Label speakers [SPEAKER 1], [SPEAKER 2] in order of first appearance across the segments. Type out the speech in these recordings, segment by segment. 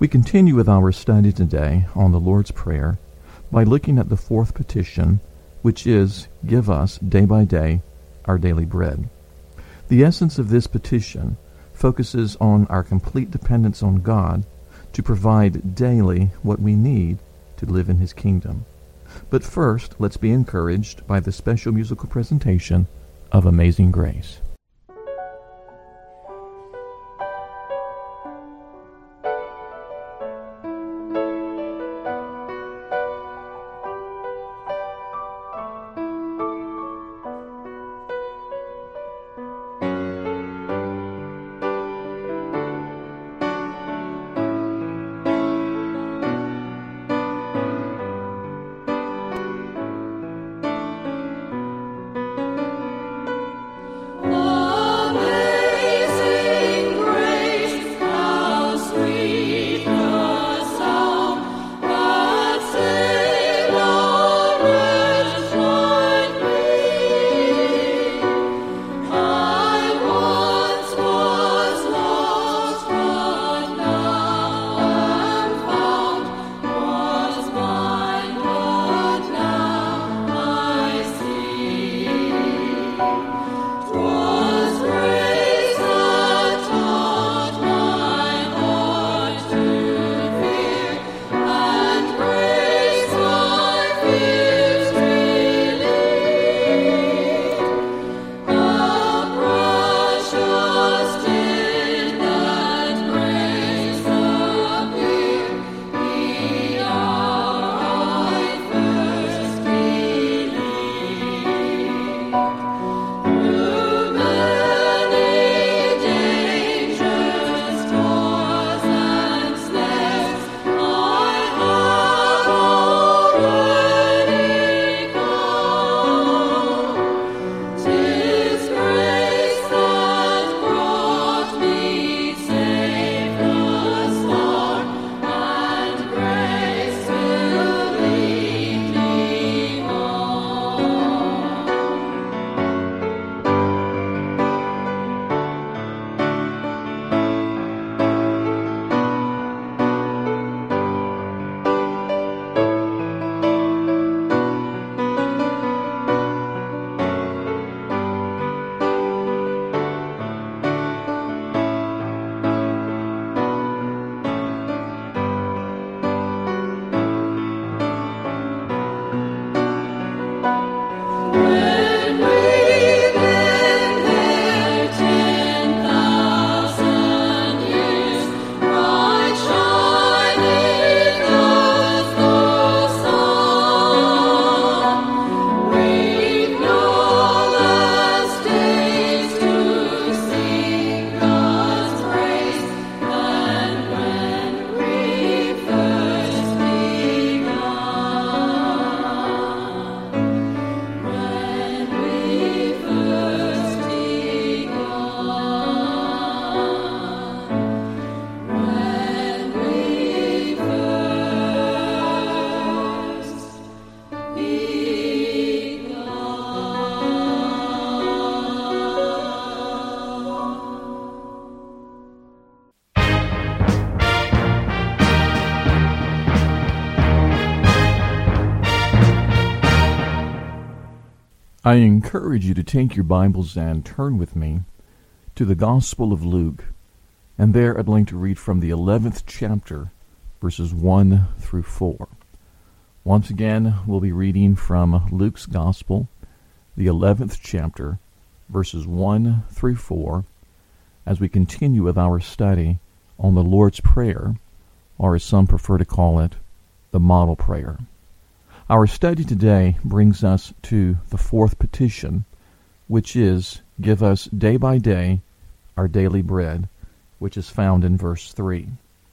[SPEAKER 1] We continue with our study today on the Lord's Prayer by looking at the fourth petition, which is, give us day by day our daily bread. The essence of this petition focuses on our complete dependence on God to provide daily what we need to live in His kingdom. But first, let's be encouraged by the special musical presentation of Amazing Grace. I encourage you to take your Bibles and turn with me to the Gospel of Luke, and there I'd like to read from the 11th chapter, verses 1 through 4. Once again, we'll be reading from Luke's Gospel, the 11th chapter, verses 1 through 4, as we continue with our study on the Lord's Prayer, or as some prefer to call it, the Model Prayer. Our study today brings us to the fourth petition, which is, give us day by day our daily bread, which is found in verse 3.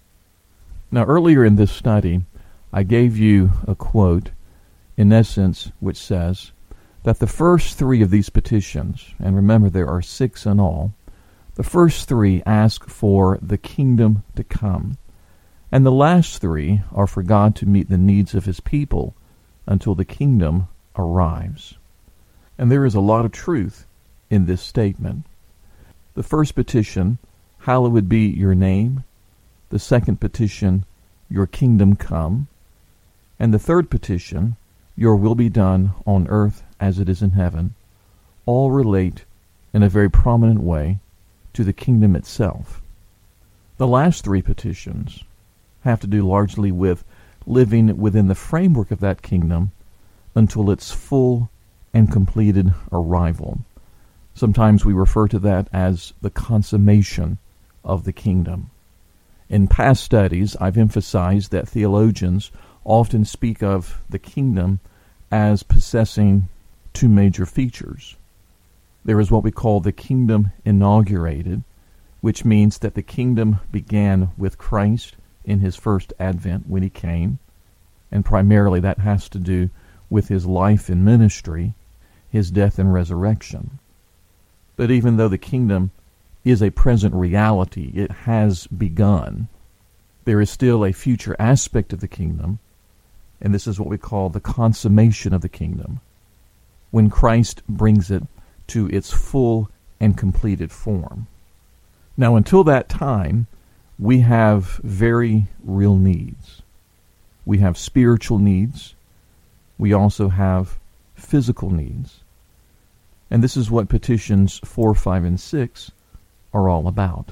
[SPEAKER 1] Now, earlier in this study, I gave you a quote, in essence, which says that the first three of these petitions, and remember there are 6 in all, the first 3 ask for the kingdom to come, and the last 3 are for God to meet the needs of His people until the kingdom arrives. And there is a lot of truth in this statement. The first petition, hallowed be your name, The second petition, your kingdom come. And the third petition, your will be done on earth as it is in heaven, all relate in a very prominent way to the kingdom itself. The last three petitions have to do largely with living within the framework of that kingdom until its full and completed arrival. Sometimes we refer to that as the consummation of the kingdom. In past studies, I've emphasized that theologians often speak of the kingdom as possessing two major features. There is what we call the kingdom inaugurated, which means that the kingdom began with Christ in his first advent when he came, and primarily that has to do with his life and ministry, his death and resurrection. But even though the kingdom is a present reality, it has begun, there is still a future aspect of the kingdom, and this is what we call the consummation of the kingdom, when Christ brings it to its full and completed form. Now, until that time, we have very real needs. We have spiritual needs. We also have physical needs. And this is what petitions 4, 5, and 6 are all about.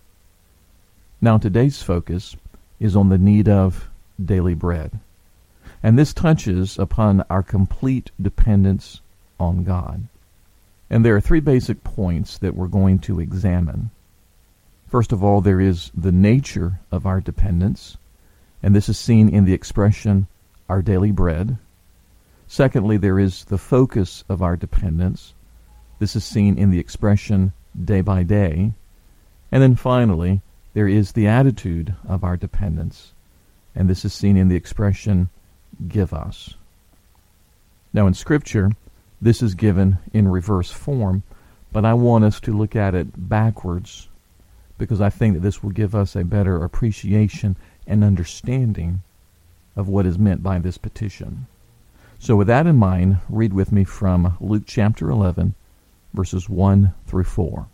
[SPEAKER 1] Now, today's focus is on the need of daily bread. And this touches upon our complete dependence on God. And there are three basic points that we're going to examine. First of all, there is the nature of our dependence, and this is seen in the expression, our daily bread. Secondly, there is the focus of our dependence. This is seen in the expression, day by day. And then finally, there is the attitude of our dependence, and this is seen in the expression, give us. Now in Scripture, this is given in reverse form, but I want us to look at it backwards because I think that this will give us a better appreciation and understanding of what is meant by this petition. So with that in mind, read with me from Luke chapter 11, verses 1 through 4.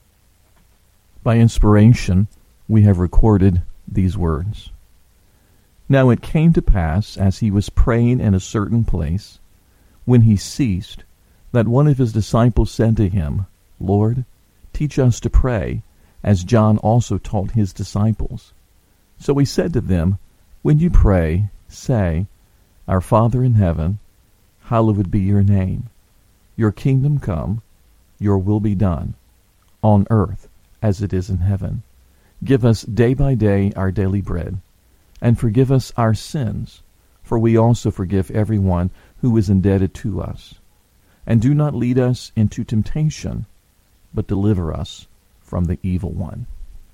[SPEAKER 1] By inspiration, we have recorded these words. Now it came to pass, as he was praying in a certain place, when he ceased, that one of his disciples said to him, Lord, teach us to pray, as John also taught his disciples. So he said to them, When you pray, say, Our Father in heaven, hallowed be your name. Your kingdom come, your will be done, on earth as it is in heaven. Give us day by day our daily bread, and forgive us our sins, for we also forgive everyone who is indebted to us. And do not lead us into temptation, but deliver us from the evil one.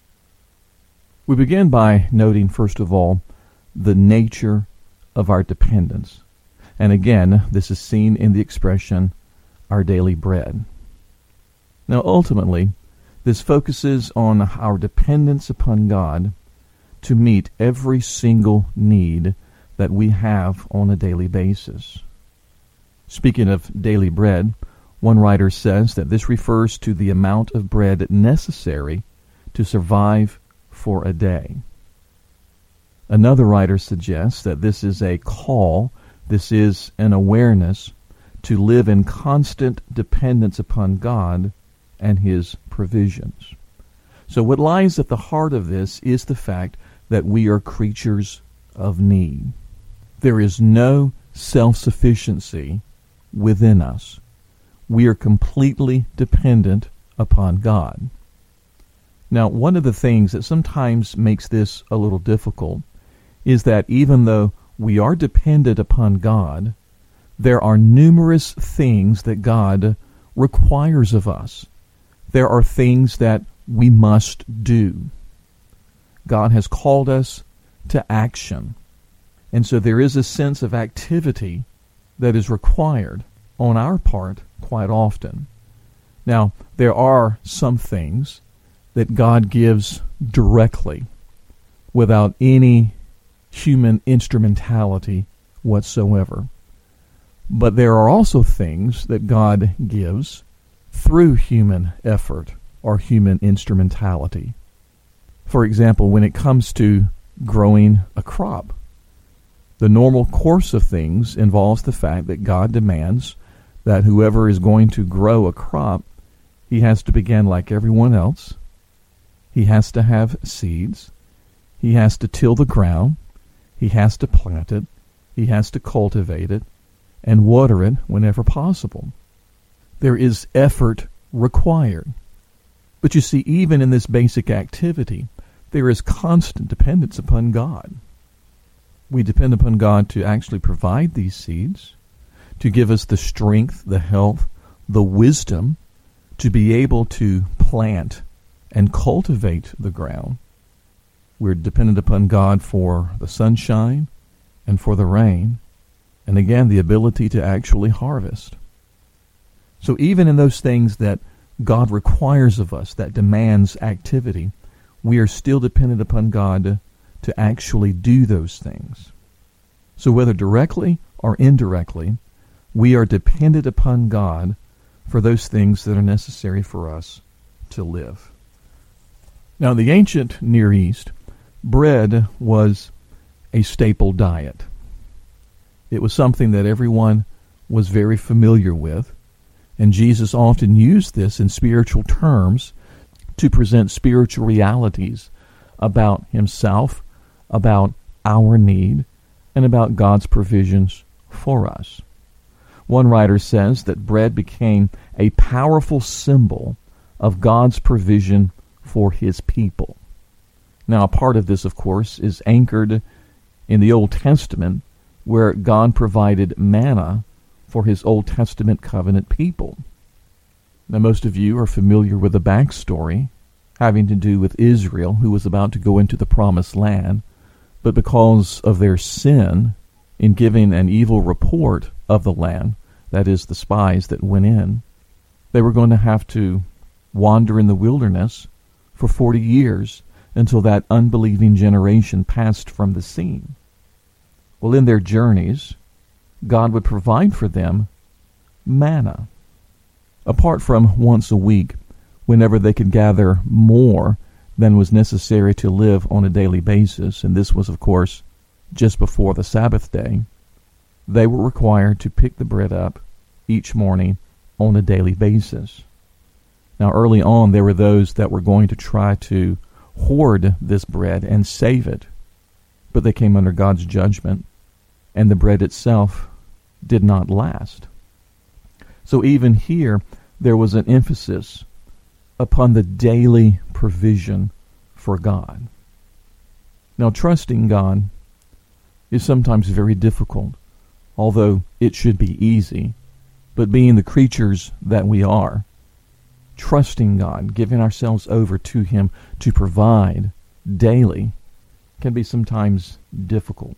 [SPEAKER 1] We begin by noting, first of all, the nature of our dependence. And again, this is seen in the expression, our daily bread. Now, ultimately, this focuses on our dependence upon God to meet every single need that we have on a daily basis. Speaking of daily bread, one writer says that this refers to the amount of bread necessary to survive for a day. Another writer suggests that this is a call, this is an awareness to live in constant dependence upon God and his provisions. So what lies at the heart of this is the fact that we are creatures of need. There is no self-sufficiency within us. We are completely dependent upon God. Now, one of the things that sometimes makes this a little difficult is that even though we are dependent upon God, there are numerous things that God requires of us. There are things that we must do. God has called us to action. And so there is a sense of activity that is required on our part quite often. Now, there are some things that God gives directly without any human instrumentality whatsoever. But there are also things that God gives through human effort or human instrumentality. For example, when it comes to growing a crop, the normal course of things involves the fact that God demands that whoever is going to grow a crop, he has to begin like everyone else. He has to have seeds. He has to till the ground. He has to plant it. He has to cultivate it and water it whenever possible. There is effort required. But you see, even in this basic activity, there is constant dependence upon God. We depend upon God to actually provide these seeds, to give us the strength, the health, the wisdom to be able to plant and cultivate the ground. We're dependent upon God for the sunshine and for the rain, and again, the ability to actually harvest. So even in those things that God requires of us, that demands activity, we are still dependent upon God to actually do those things. So whether directly or indirectly, we are dependent upon God for those things that are necessary for us to live. Now, in the ancient Near East, bread was a staple diet. It was something that everyone was very familiar with, and Jesus often used this in spiritual terms to present spiritual realities about himself, about our need, and about God's provisions for us. One writer says that bread became a powerful symbol of God's provision for his people. Now, a part of this, of course, is anchored in the Old Testament, where God provided manna for his Old Testament covenant people. Now, most of you are familiar with the backstory having to do with Israel, who was about to go into the Promised Land, but because of their sin in giving an evil report of the land, that is, the spies that went in, they were going to have to wander in the wilderness for 40 years until that unbelieving generation passed from the scene. Well, in their journeys, God would provide for them manna. Apart from once a week, whenever they could gather more than was necessary to live on a daily basis, and this was, of course, just before the Sabbath day, they were required to pick the bread up each morning on a daily basis. Now, early on, there were those that were going to try to hoard this bread and save it, but they came under God's judgment, and the bread itself did not last. So even here, there was an emphasis upon the daily provision for God. Now, trusting God is sometimes very difficult, although it should be easy. But being the creatures that we are, trusting God, giving ourselves over to him to provide daily, can be sometimes difficult.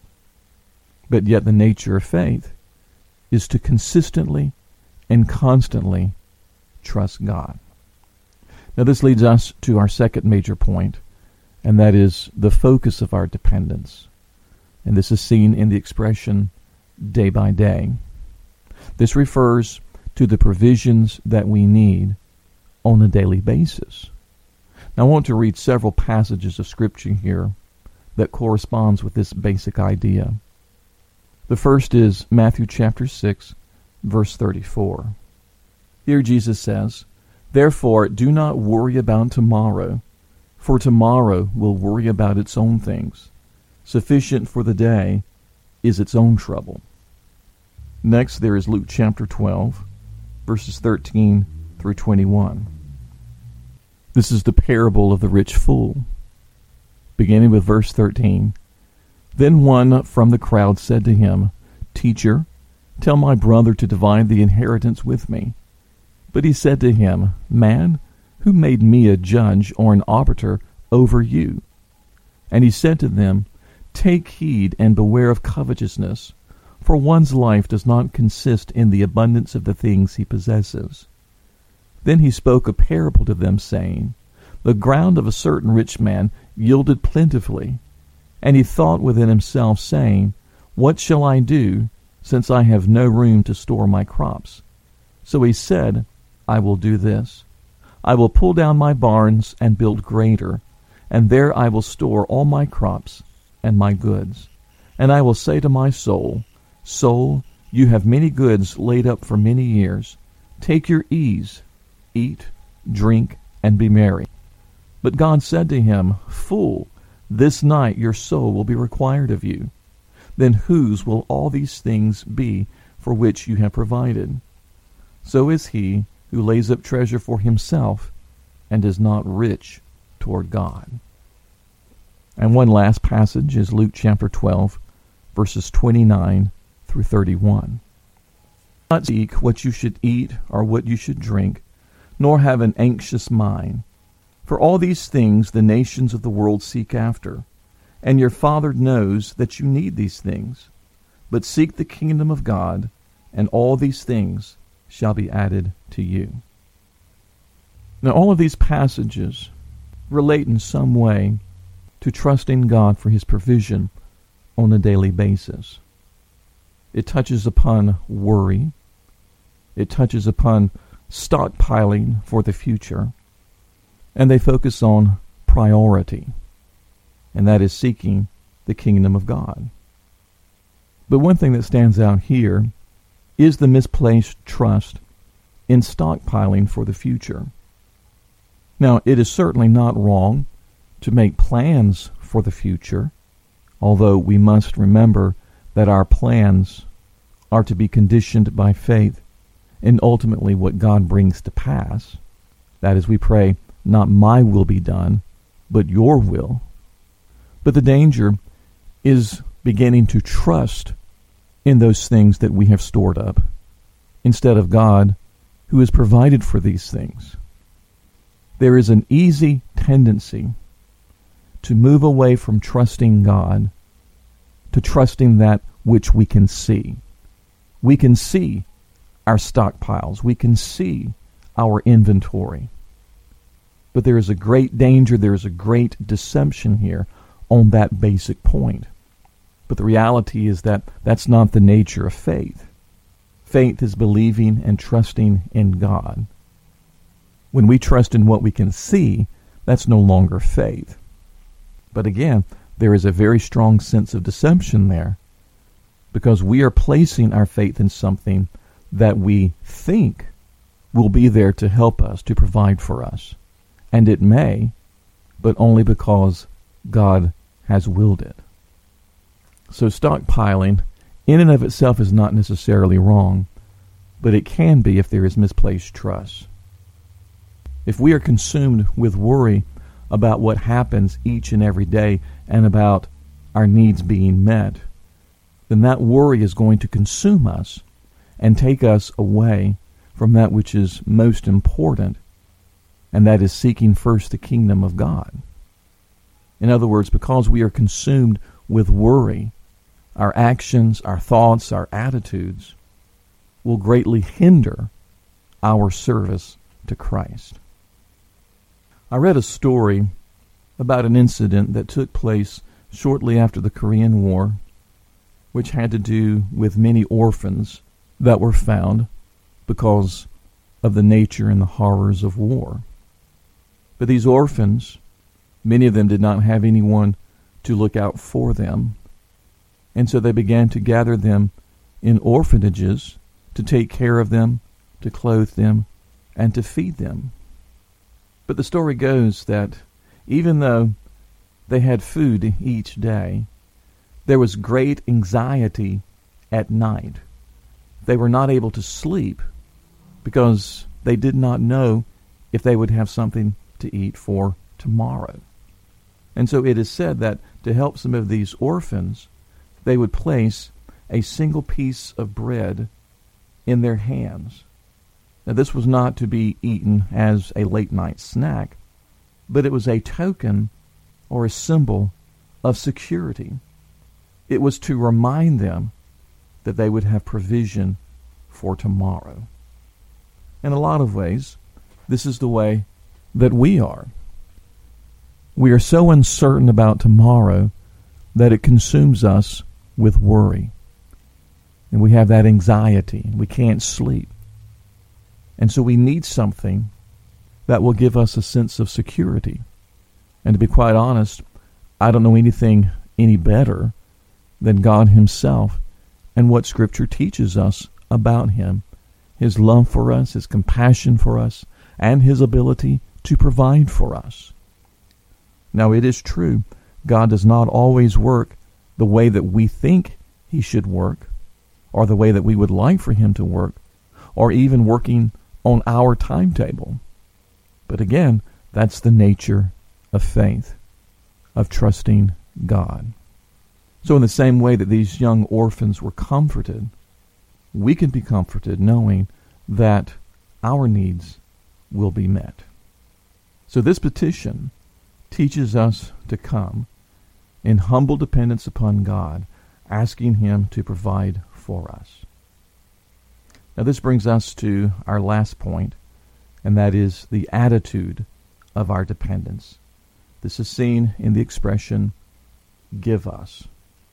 [SPEAKER 1] But yet the nature of faith is to consistently and constantly trust God. Now this leads us to our second major point, and that is the focus of our dependence. And this is seen in the expression day by day. This refers to the provisions that we need on a daily basis. Now I want to read several passages of Scripture here that corresponds with this basic idea. The first is Matthew chapter 6, verse 34. Here Jesus says, "Therefore do not worry about tomorrow, for tomorrow will worry about its own things. Sufficient for the day is its own trouble." Next, there is Luke chapter 12, verses 13 through 21. This is the parable of the rich fool. Beginning with verse 13. Then one from the crowd said to him, "Teacher, tell my brother to divide the inheritance with me." But he said to him, "Man, who made me a judge or an arbiter over you?" And he said to them, "Take heed and beware of covetousness, for one's life does not consist in the abundance of the things he possesses." Then he spoke a parable to them, saying, "The ground of a certain rich man yielded plentifully. And he thought within himself, saying, What shall I do, since I have no room to store my crops? So he said, I will do this. I will pull down my barns and build greater, and there I will store all my crops and my goods. And I will say to my soul, Soul, you have many goods laid up for many years. Take your ease, eat, drink, and be merry. But God said to him, Fool, this night your soul will be required of you. Then whose will all these things be for which you have provided? So is he who lays up treasure for himself and is not rich toward God. And one last passage is Luke chapter 12, verses 29 through 31. Do not seek what you should eat or what you should drink, nor have an anxious mind. For all these things the nations of the world seek after, and your Father knows that you need these things. But seek the kingdom of God, and all these things shall be added to you. Now, all of these passages relate in some way to trusting God for his provision on a daily basis. It touches upon worry. It touches upon stockpiling for the future. And they focus on priority, and that is seeking the kingdom of God. But one thing that stands out here is the misplaced trust in stockpiling for the future. Now, it is certainly not wrong to make plans for the future, although we must remember that our plans are to be conditioned by faith in ultimately what God brings to pass. That is, we pray, not my will be done, but your will. But the danger is beginning to trust in those things that we have stored up, instead of God who has provided for these things. There is an easy tendency to move away from trusting God to trusting that which we can see. We can see our stockpiles. We can see our inventory. But there is a great danger, there is a great deception here on that basic point. But the reality is that that's not the nature of faith. Faith is believing and trusting in God. When we trust in what we can see, that's no longer faith. But again, there is a very strong sense of deception there, because we are placing our faith in something that we think will be there to help us, to provide for us. And it may, but only because God has willed it. So stockpiling in and of itself is not necessarily wrong, but it can be if there is misplaced trust. If we are consumed with worry about what happens each and every day and about our needs being met, then that worry is going to consume us and take us away from that which is most important, and that is seeking first the kingdom of God. In other words, because we are consumed with worry, our actions, our thoughts, our attitudes will greatly hinder our service to Christ. I read a story about an incident that took place shortly after the Korean War, which had to do with many orphans that were found because of the nature and the horrors of war. But these orphans, many of them did not have anyone to look out for them, and so they began to gather them in orphanages to take care of them, to clothe them, and to feed them. But the story goes that even though they had food each day, there was great anxiety at night. They were not able to sleep because they did not know if they would have something to eat for tomorrow. And so it is said that to help some of these orphans, they would place a single piece of bread in their hands. Now, this was not to be eaten as a late-night snack, but it was a token or a symbol of security. It was to remind them that they would have provision for tomorrow. In a lot of ways, this is the way that we are. We are so uncertain about tomorrow that it consumes us with worry. And we have that anxiety. We can't sleep. And so we need something that will give us a sense of security. And to be quite honest, I don't know anything any better than God himself and what Scripture teaches us about him, his love for us, his compassion for us, and his ability to provide for us. Now, it is true, God does not always work the way that we think he should work, or the way that we would like for him to work, or even working on our timetable. But again, that's the nature of faith, of trusting God. So in the same way that these young orphans were comforted, we can be comforted knowing that our needs will be met. So this petition teaches us to come in humble dependence upon God, asking him to provide for us. Now this brings us to our last point, and that is the attitude of our dependence. This is seen in the expression, give us.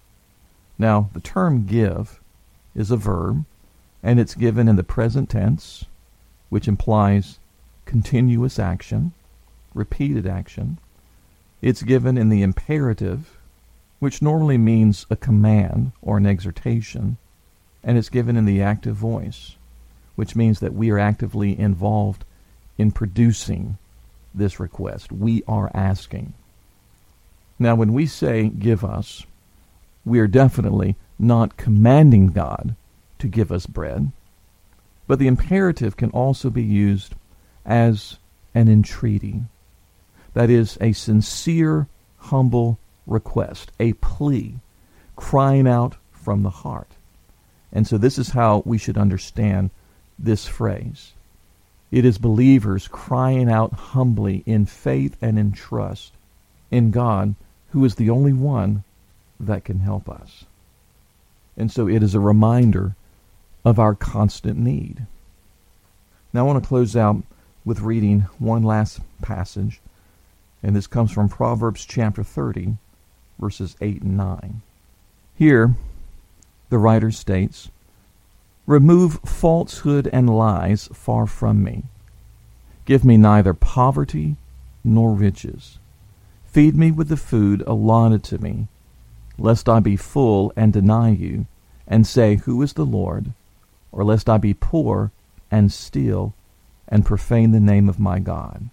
[SPEAKER 1] Now, the term give is a verb, and it's given in the present tense, which implies continuous action, repeated action. It's given in the imperative, which normally means a command or an exhortation, and it's given in the active voice, which means that we are actively involved in producing this request. We are asking. Now, when we say give us, we are definitely not commanding God to give us bread, but the imperative can also be used as an entreaty. That is a sincere, humble request, a plea, crying out from the heart. And so this is how we should understand this phrase. It is believers crying out humbly in faith and in trust in God, who is the only one that can help us. And so it is a reminder of our constant need. Now I want to close out with reading one last passage, and this comes from Proverbs chapter 30, verses 8 and 9. Here, the writer states, "Remove falsehood and lies far from me. Give me neither poverty nor riches. Feed me with the food allotted to me, lest I be full and deny you, and say, who is the Lord? Or lest I be poor and steal and profane the name of my God."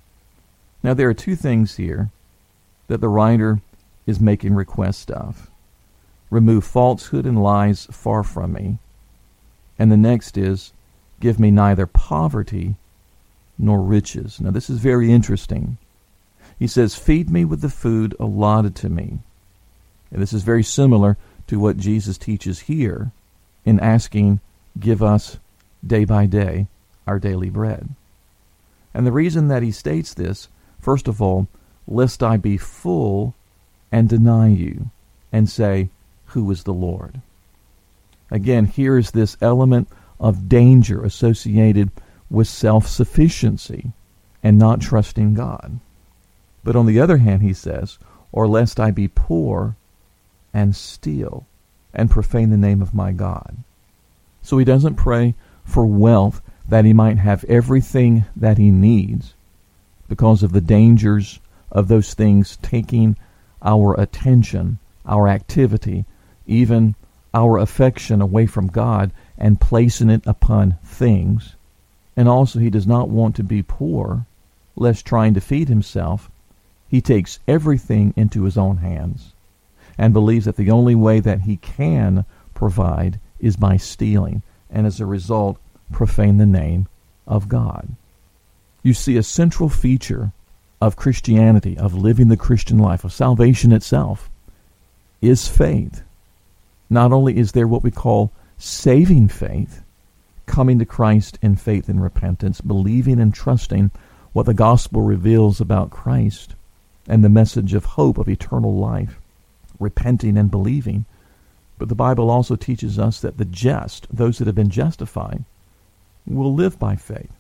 [SPEAKER 1] Now there are two things here that the writer is making request of. Remove falsehood and lies far from me. And the next is, give me neither poverty nor riches. Now this is very interesting. He says, feed me with the food allotted to me. And this is very similar to what Jesus teaches here in asking, give us day by day our daily bread. And the reason that he states this, first of all, lest I be full and deny you and say, who is the Lord? Again, here is this element of danger associated with self-sufficiency and not trusting God. But on the other hand, he says, or lest I be poor and steal and profane the name of my God. So he doesn't pray for wealth that he might have everything that he needs because of the dangers of those things taking our attention, our activity, even our affection away from God and placing it upon things. And also he does not want to be poor, lest trying to feed himself, he takes everything into his own hands and believes that the only way that he can provide is by stealing, and as a result, profane the name of God. You see, a central feature of Christianity, of living the Christian life, of salvation itself, is faith. Not only is there what we call saving faith, coming to Christ in faith and repentance, believing and trusting what the gospel reveals about Christ and the message of hope of eternal life, repenting and believing, but the Bible also teaches us that the just, those that have been justified, will live by faith.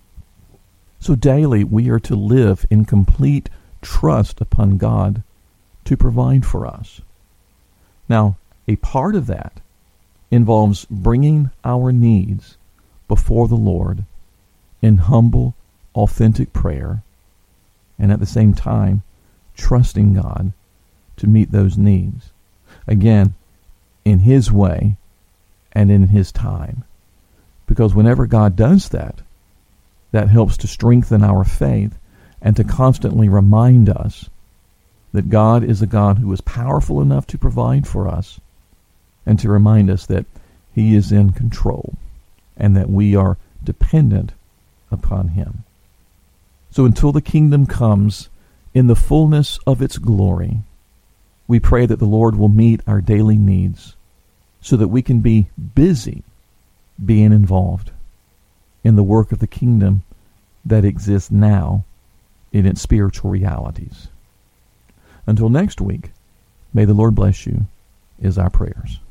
[SPEAKER 1] So daily we are to live in complete trust upon God to provide for us. Now, a part of that involves bringing our needs before the Lord in humble, authentic prayer, and at the same time, trusting God to meet those needs. Again, in His way and in His time. Because whenever God does that, that helps to strengthen our faith and to constantly remind us that God is a God who is powerful enough to provide for us, and to remind us that He is in control and that we are dependent upon Him. So until the kingdom comes in the fullness of its glory, we pray that the Lord will meet our daily needs so that we can be busy being involved in the work of the kingdom that exists now in its spiritual realities. Until next week, may the Lord bless you, is our prayers.